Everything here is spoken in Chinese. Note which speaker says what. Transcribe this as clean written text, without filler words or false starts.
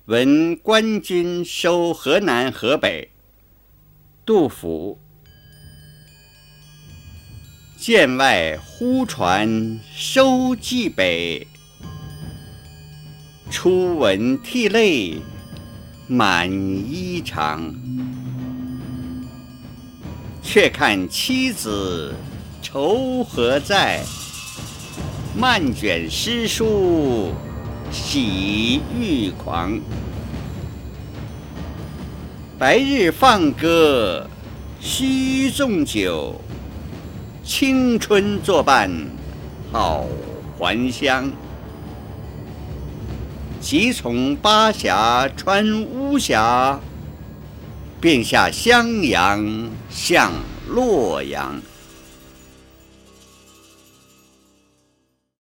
Speaker 1: 闻官军收河南河北。杜甫。剑外忽传收蓟北，初闻涕泪满衣裳。却看妻子愁何在，漫卷诗书喜欲狂。白日放歌须纵酒，青春作伴好还乡。即从巴峡穿巫峡，便下襄阳向洛阳。